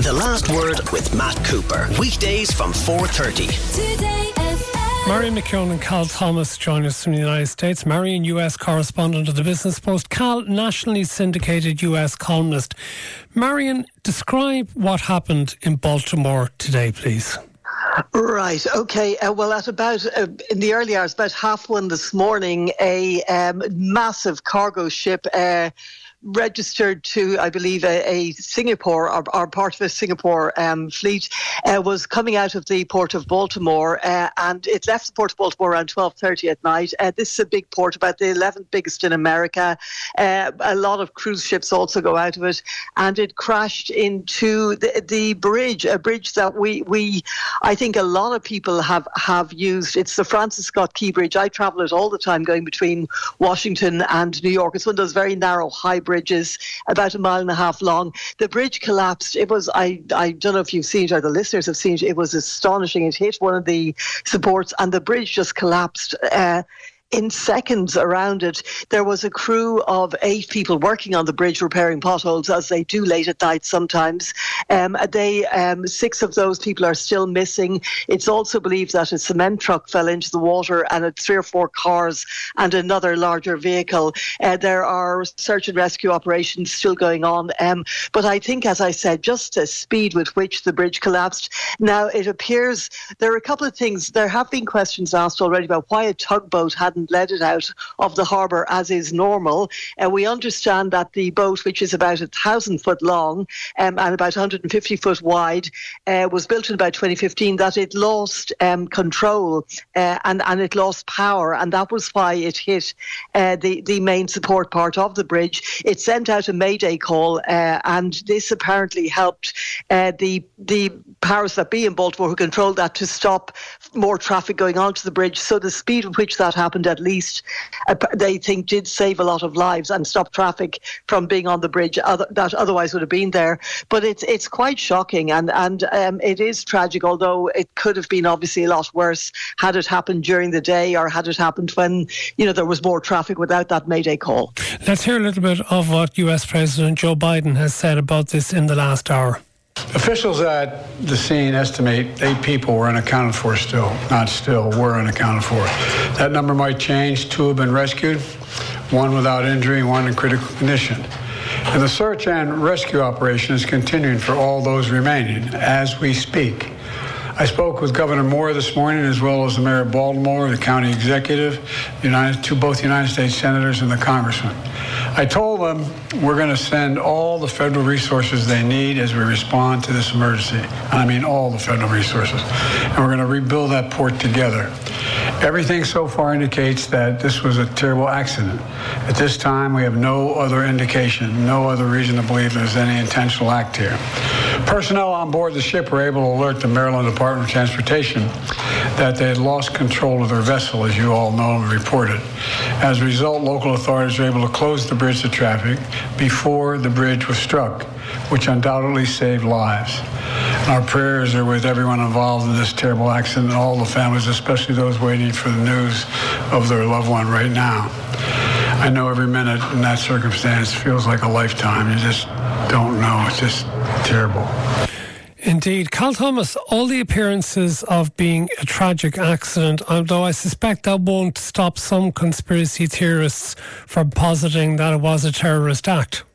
The Last Word with Matt Cooper. Weekdays from 4:30. Today FM. Marion McKeown and Cal Thomas join us from the United States. Marion, US correspondent of the Business Post. Cal, nationally syndicated US columnist. Marion, describe what happened in Baltimore today, please. Right. Okay. Well, at about in the early hours, about 1:30 this morning, a massive cargo ship registered to, I believe, a Singapore or part of a Singapore fleet was coming out of the port of Baltimore, and it left the port of Baltimore around 12:30 at night. This is a big port, about the 11th biggest in America. A lot of cruise ships also go out of it, and it crashed into the bridge, a bridge that we I think a lot of people have used. It's the Francis Scott Key Bridge. I travel it all the time, going between Washington and New York. It's one of those very narrow high bridges, about 1.5 miles long. The bridge collapsed. It was, I don't know if you've seen it or the listeners have seen it, it was astonishing. It hit one of the supports and the bridge just collapsed. In seconds around it. There was a crew of 8 people working on the bridge repairing potholes, as they do late at night sometimes. 6 of those people are still missing. It's also believed that a cement truck fell into the water, and 3 or 4 cars and another larger vehicle. There are search and rescue operations still going on. But I think, as I said, just the speed with which the bridge collapsed. Now, it appears there are a couple of things. There have been questions asked already about why a tugboat hadn't let it out of the harbour as is normal. We understand that the boat, which is about 1,000 foot long and about 150 foot wide, was built in about 2015, that it lost control and it lost power, and that was why it hit the main support part of the bridge. It sent out a mayday call, and this apparently helped the powers that be in Baltimore, who controlled that, to stop more traffic going onto the bridge. So the speed with which that happened, at least they think, did save a lot of lives and stop traffic from being on the bridge that otherwise would have been there. But it's quite shocking, and it is tragic, although it could have been obviously a lot worse had it happened during the day, or had it happened when there was more traffic without that mayday call. Let's hear a little bit of what US President Joe Biden has said about this in the last hour. Officials at the scene estimate 8 people were unaccounted for were unaccounted for. That number might change. 2 have been rescued, 1 without injury, 1 in critical condition. And the search and rescue operation is continuing for all those remaining as we speak. I spoke with Governor Moore this morning, as well as the Mayor of Baltimore, the county executive, both United States senators and the congressman. I told them we're going to send all the federal resources they need as we respond to this emergency. And I mean all the federal resources. And we're going to rebuild that port together. Everything so far indicates that this was a terrible accident. At this time, we have no other indication, no other reason to believe there's any intentional act here. Personnel on board the ship were able to alert the Maryland Department of Transportation that they had lost control of their vessel, as you all know and reported. As a result, local authorities were able to close the bridge to traffic before the bridge was struck, which undoubtedly saved lives. Our prayers are with everyone involved in this terrible accident and all the families, especially those waiting for the news of their loved one right now. I know every minute in that circumstance feels like a lifetime. You just don't know. It's just terrible. Indeed. Cal Thomas, all the appearances of being a tragic accident, although I suspect that won't stop some conspiracy theorists from positing that it was a terrorist act.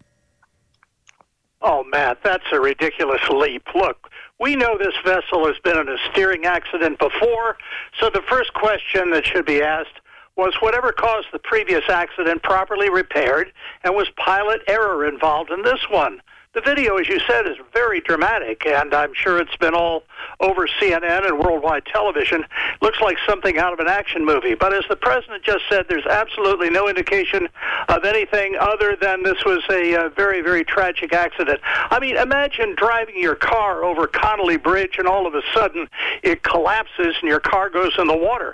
Oh, Matt, that's a ridiculous leap. Look, we know this vessel has been in a steering accident before, so the first question that should be asked was whatever caused the previous accident properly repaired, and was pilot error involved in this one? The video, as you said, is very dramatic, and I'm sure it's been all over CNN and worldwide television. Looks like something out of an action movie. But as the president just said, there's absolutely no indication of anything other than this was a very, very tragic accident. I mean, imagine driving your car over Connolly Bridge and all of a sudden it collapses and your car goes in the water.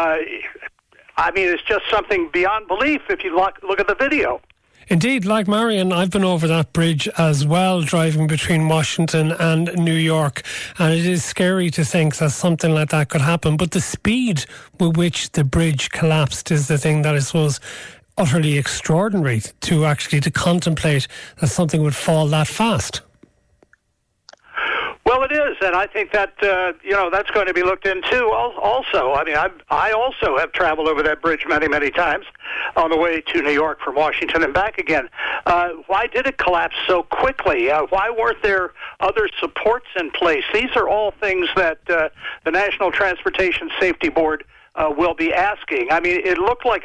I mean, it's just something beyond belief if you look at the video. Indeed, like Marion, I've been over that bridge as well, driving between Washington and New York, and it is scary to think that something like that could happen. But the speed with which the bridge collapsed is the thing that I suppose utterly extraordinary to contemplate that something would fall that fast. Well, it is, and I think that that's going to be looked into also. I mean, I also have traveled over that bridge many, many times on the way to New York from Washington and back again. Why did it collapse so quickly? Why weren't there other supports in place? These are all things that the National Transportation Safety Board will be asking. I mean, it looks like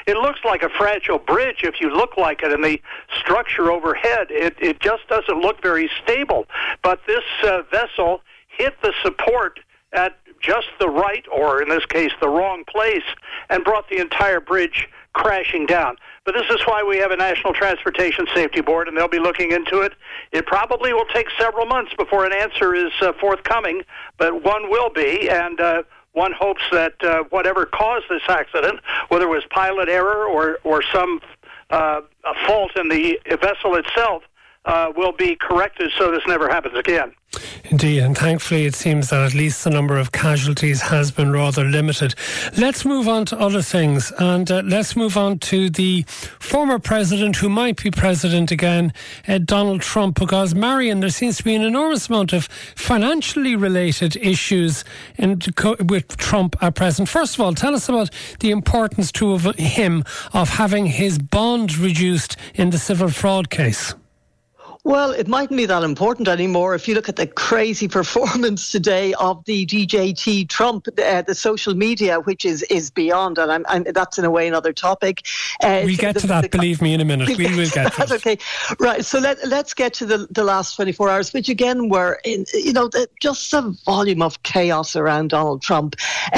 a fragile bridge if you look like it, and the structure overhead, it just doesn't look very stable. But this vessel hit the support at just the right, or in this case, the wrong place, and brought the entire bridge crashing down. But this is why we have a National Transportation Safety Board, and they'll be looking into it. It probably will take several months before an answer is forthcoming, but one will be, and one hopes that whatever caused this accident, whether it was pilot error or some a fault in the vessel itself, will be corrected so this never happens again. Indeed, and thankfully it seems that at least the number of casualties has been rather limited. Let's move on to other things, and let's move on to the former president who might be president again, Donald Trump, because, Marion, there seems to be an enormous amount of financially related issues with Trump at present. First of all, tell us about the importance to him of having his bond reduced in the civil fraud case. Well, it mightn't be that important anymore if you look at the crazy performance today of the DJT Trump, the social media, which is beyond, and that's in a way another topic. We'll get to that, believe me, in a minute. We will get to that. Okay, right. So let's get to the last 24 hours, which again were in, just the volume of chaos around Donald Trump.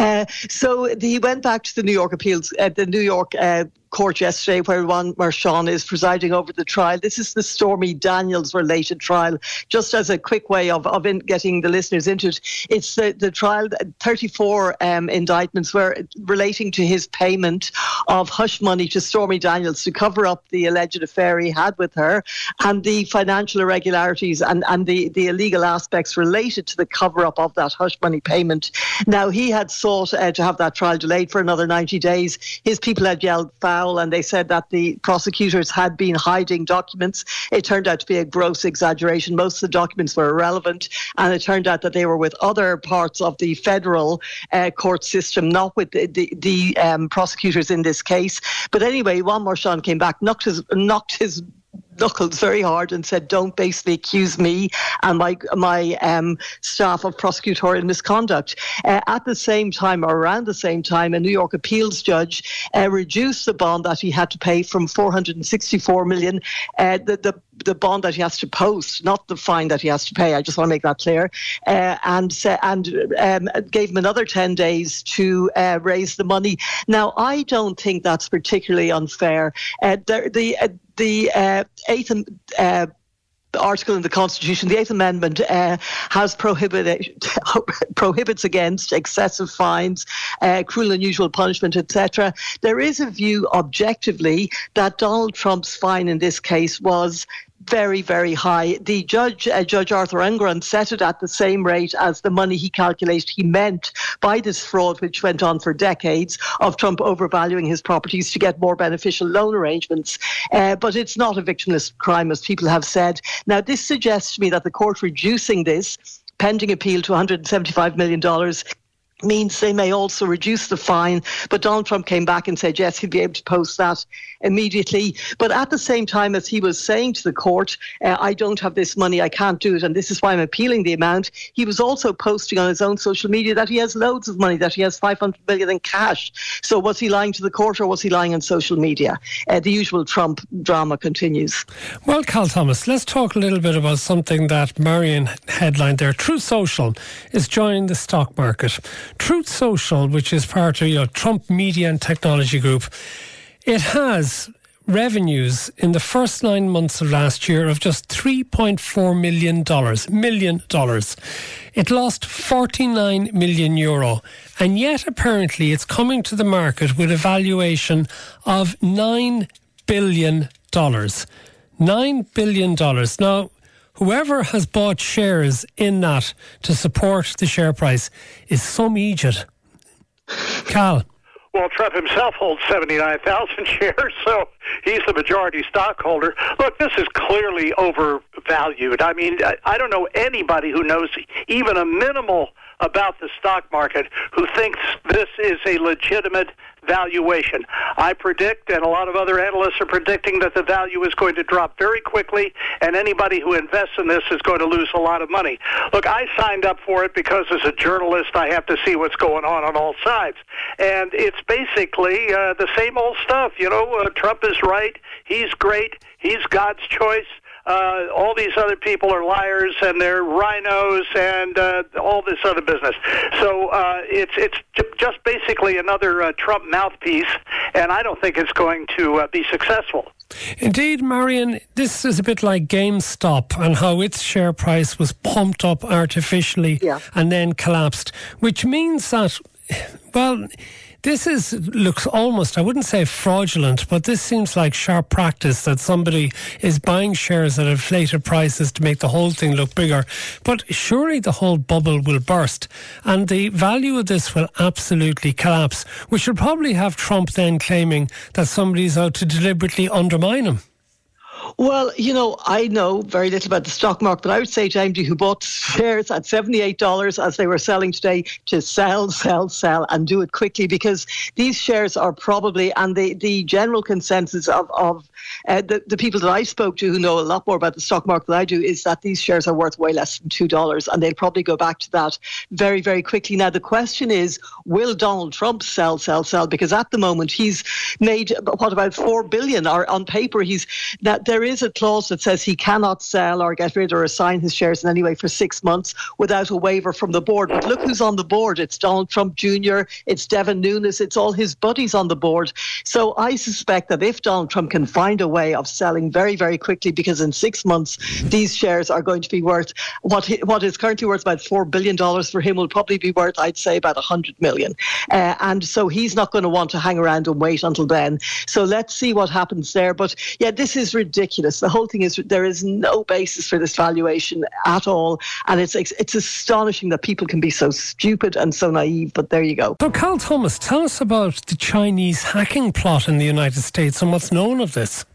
So he went back to the New York appeals, the New York court yesterday, where Juan Merchan is presiding over the trial. This is the Stormy Daniels related trial. Just as a quick way of getting the listeners into it, it's the trial, 34 indictments were relating to his payment of hush money to Stormy Daniels to cover up the alleged affair he had with her, and the financial irregularities and the illegal aspects related to the cover-up of that hush money payment. Now, he had sought to have that trial delayed for another 90 days. His people had yelled foul, and they said that the prosecutors had been hiding documents. It turned out to be a gross exaggeration. Most of the documents were irrelevant, and it turned out that they were with other parts of the federal court system, not with the prosecutors in this case. But anyway, Juan Merchan came back, knocked his knuckles very hard and said, don't basically accuse me and my staff of prosecutorial misconduct. At the same time, or around the same time, a New York appeals judge reduced the bond that he had to pay from $464 million, the bond that he has to post, not the fine that he has to pay. I just want to make that clear. And gave him another 10 days to raise the money. Now, I don't think that's particularly unfair. The eighth article in the Constitution, the Eighth Amendment, has prohibits against excessive fines, cruel and unusual punishment, etc. There is a view objectively that Donald Trump's fine in this case was very, very high. The judge, Judge Arthur Engoron, set it at the same rate as the money he calculated he meant by this fraud, which went on for decades, of Trump overvaluing his properties to get more beneficial loan arrangements. But it's not a victimless crime, as people have said. Now, this suggests to me that the court reducing this pending appeal to $175 million means they may also reduce the fine. But Donald Trump came back and said, yes, he'd be able to post that immediately. But at the same time, as he was saying to the court, I don't have this money, I can't do it, and this is why I'm appealing the amount, he was also posting on his own social media that he has loads of money, that he has $500 million in cash. So was he lying to the court, or was he lying on social media? The usual Trump drama continues. Well, Cal Thomas, let's talk a little bit about something that Marion headlined there. Truth Social is joining the stock market. Truth Social, which is part of Trump Media and Technology Group, it has revenues in the first 9 months of last year of just $3.4 million. It lost €49 million, and yet apparently it's coming to the market with a valuation of $9 billion. $9 billion. Now, whoever has bought shares in that to support the share price is some idiot. Cal. Well, Trump himself holds 79,000 shares, so he's the majority stockholder. Look, this is clearly overvalued. I mean, I don't know anybody who knows even a minimal about the stock market who thinks this is a legitimate valuation. I predict, and a lot of other analysts are predicting, that the value is going to drop very quickly, and anybody who invests in this is going to lose a lot of money. Look, I signed up for it because as a journalist I have to see what's going on all sides. And it's basically the same old stuff. You know, Trump is right. He's great. He's God's choice. All these other people are liars and they're rhinos and all this other business. So it's just basically another Trump mouthpiece, and I don't think it's going to be successful. Indeed, Marion, this is a bit like GameStop and how its share price was pumped up artificially and then collapsed, which means that, well, this looks almost, I wouldn't say fraudulent, but this seems like sharp practice that somebody is buying shares at inflated prices to make the whole thing look bigger. But surely the whole bubble will burst and the value of this will absolutely collapse, which will probably have Trump then claiming that somebody's out to deliberately undermine him. Well, you know, I know very little about the stock market, but I would say to anybody who bought shares at $78 as they were selling today to sell, and do it quickly, because these shares are probably, and the general consensus of the people that I spoke to who know a lot more about the stock market than I do, is that these shares are worth way less than $2, and they'll probably go back to that very, very quickly. Now, the question is, will Donald Trump sell? Because at the moment he's made, what, about $4 billion, or on paper there is a clause that says he cannot sell or get rid or assign his shares in any way for 6 months without a waiver from the board. But look who's on the board. It's Donald Trump Jr., it's Devin Nunes, it's all his buddies on the board. So I suspect that if Donald Trump can find a way of selling very, very quickly, because in 6 months these shares are going to be worth, what is currently worth about $4 billion for him will probably be worth, I'd say, about $100 million. And so he's not going to want to hang around and wait until then. So let's see what happens there. But yeah, this is ridiculous. The whole thing is, there is no basis for this valuation at all. And it's astonishing that people can be so stupid and so naive, but there you go. So, Cal Thomas, tell us about the Chinese hacking plot in the United States and what's known of this.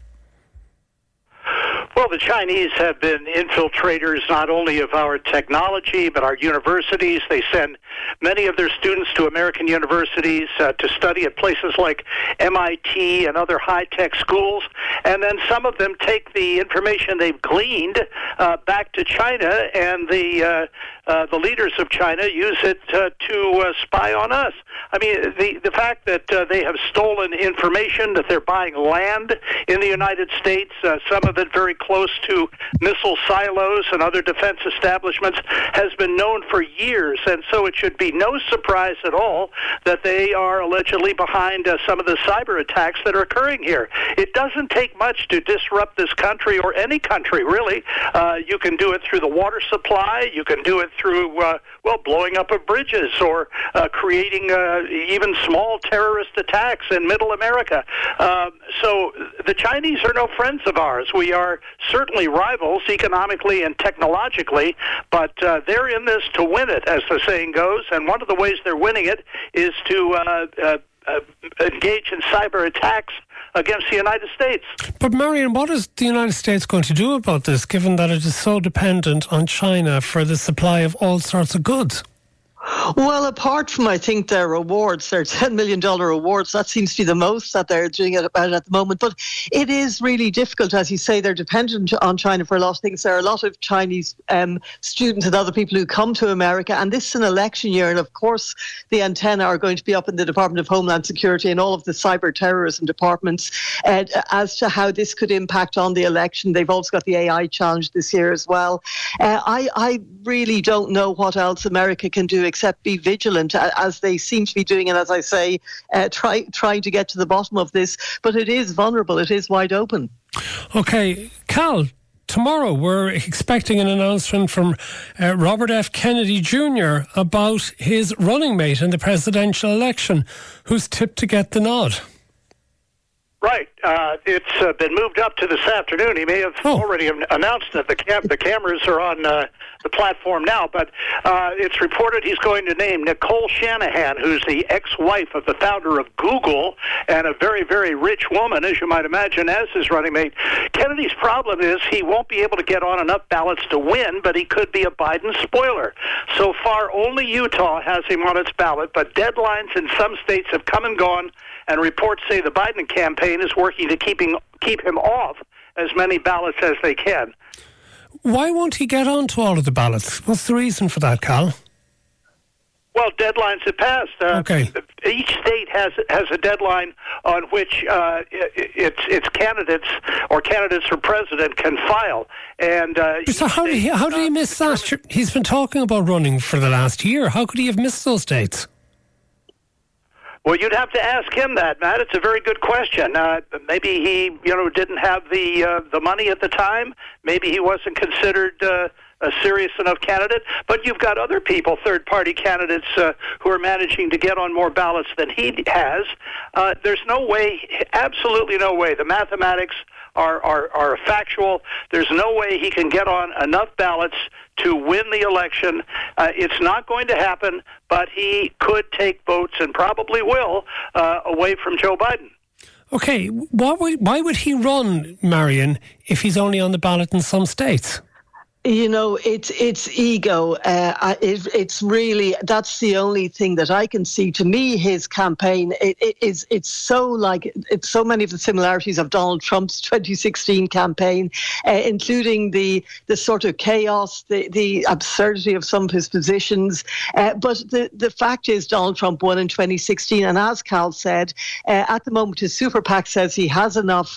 Well, the Chinese have been infiltrators not only of our technology, but our universities. They send many of their students to American universities to study at places like MIT and other high-tech schools. And then some of them take the information they've gleaned back to China, and the leaders of China use it to spy on us. I mean, the fact that they have stolen information, that they're buying land in the United States, some of it very close to missile silos and other defense establishments, has been known for years. And so it should be no surprise at all that they are allegedly behind some of the cyber attacks that are occurring here. It doesn't take much to disrupt this country, or any country, really. You can do it through the water supply. You can do it through, blowing up of bridges, or creating even small terrorist attacks in Middle America. So the Chinese are no friends of ours. We are certainly rivals economically and technologically, but they're in this to win it, as the saying goes, and one of the ways they're winning it is to engage in cyber attacks against the United States. But Marion, what is the United States going to do about this, given that it is so dependent on China for the supply of all sorts of goods? Well, apart from, I think, their rewards, their $10 million awards, that seems to be the most that they're doing about it at the moment. But it is really difficult. As you say, they're dependent on China for a lot of things. There are a lot of Chinese students and other people who come to America. And this is an election year. And of course, the antenna are going to be up in the Department of Homeland Security and all of the cyber terrorism departments as to how this could impact on the election. They've also got the AI challenge this year as well. I really don't know what else America can do except be vigilant, as they seem to be doing, and as I say, trying to get to the bottom of this. But it is vulnerable. It is wide open. Okay, Cal, tomorrow we're expecting an announcement from Robert F. Kennedy Jr. about his running mate in the presidential election, who's tipped to get the nod. Right. It's been moved up to this afternoon. He may have already announced that the cameras are on the platform now, but it's reported he's going to name Nicole Shanahan, who's the ex-wife of the founder of Google and a very, very rich woman, as you might imagine, as his running mate. Kennedy's problem is he won't be able to get on enough ballots to win, but he could be a Biden spoiler. So far, only Utah has him on its ballot, but deadlines in some states have come and gone, and reports say the Biden campaign is working to keep him off as many ballots as they can. Why won't he get on to all of the ballots? What's the reason for that, Cal? Well, deadlines have passed. Okay. Each state has a deadline on which its candidates for president can file. And so how did he miss that? He's been talking about running for the last year. How could he have missed those dates? Well, you'd have to ask him that, Matt. It's a very good question. Maybe he, didn't have the money at the time. Maybe he wasn't considered a serious enough candidate. But you've got other people, third-party candidates, who are managing to get on more ballots than he has. There's no way, absolutely no way. The mathematics are factual. There's no way he can get on enough ballots to win the election. It's not going to happen, but he could take votes, and probably will, away from Joe Biden. Okay, why would he run, Marion, if he's only on the ballot in some states? It's ego. It's really, that's the only thing that I can see. To me, his campaign, it's so many of the similarities of Donald Trump's 2016 campaign, including the sort of chaos, the absurdity of some of his positions. But the fact is, Donald Trump won in 2016, and as Cal said, at the moment his super PAC says he has enough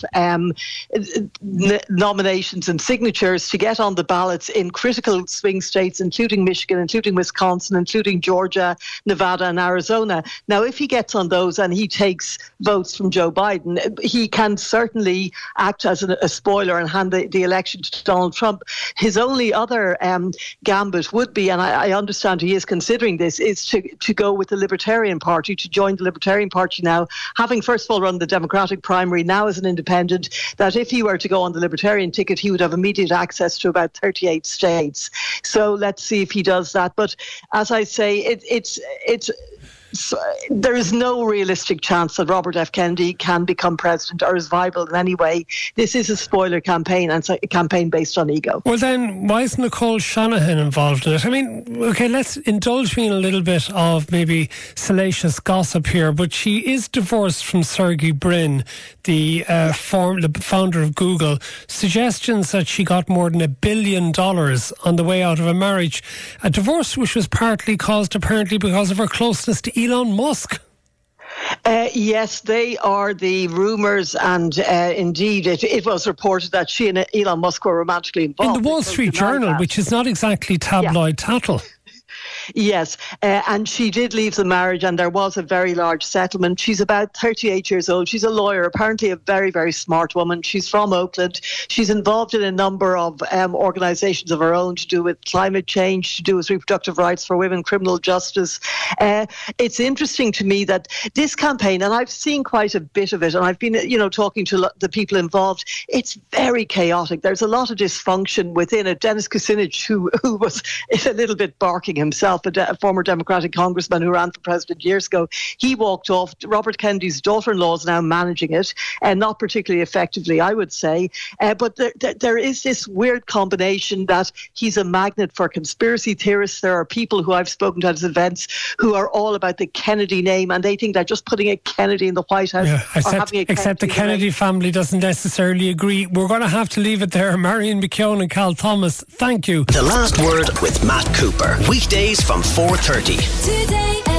nominations and signatures to get on the ballot in critical swing states, including Michigan, including Wisconsin, including Georgia, Nevada, and Arizona. Now, if he gets on those and he takes votes from Joe Biden, he can certainly act as a spoiler and hand the election to Donald Trump. His only other gambit would be, and I understand he is considering this, is to go with the Libertarian Party, to join the Libertarian Party now, having first of all run the Democratic primary, now as an independent, that if he were to go on the Libertarian ticket, he would have immediate access to about 38 states. So let's see if he does that. But as I say, there is no realistic chance that Robert F. Kennedy can become president or is viable in any way. This is a spoiler campaign, and it's a campaign based on ego. Well, then, why is Nicole Shanahan involved in it? I mean, okay, let's indulge me in a little bit of maybe salacious gossip here, but she is divorced from Sergey Brin, the founder of Google. Suggestions that she got more than $1 billion on the way out of a marriage. A divorce which was partly caused, apparently, because of her closeness to Elon Musk. Yes, they are the rumours, and indeed it was reported that she and Elon Musk were romantically involved. In the Wall Street Journal, which is not exactly tabloid tattle. Yes, and she did leave the marriage, and there was a very large settlement. She's about 38 years old. She's a lawyer, apparently a very, very smart woman. She's from Oakland. She's involved in a number of organisations of her own to do with climate change, to do with reproductive rights for women, criminal justice. It's interesting to me that this campaign, and I've seen quite a bit of it, and I've been, talking to the people involved, it's very chaotic. There's a lot of dysfunction within it. Dennis Kucinich, who was a little bit barking himself, a former Democratic congressman who ran for president years ago, he walked off. Robert Kennedy's daughter-in-law is now managing it, and not particularly effectively, I would say. But there is this weird combination that he's a magnet for conspiracy theorists. There are people who I've spoken to at his events who are all about the Kennedy name, and they think that just putting a Kennedy in the White House, except the Kennedy family doesn't necessarily agree. We're going to have to leave it there. Marion McKeown and Cal Thomas, thank you. The Last Word with Matt Cooper. Weekdays from 4:30. Today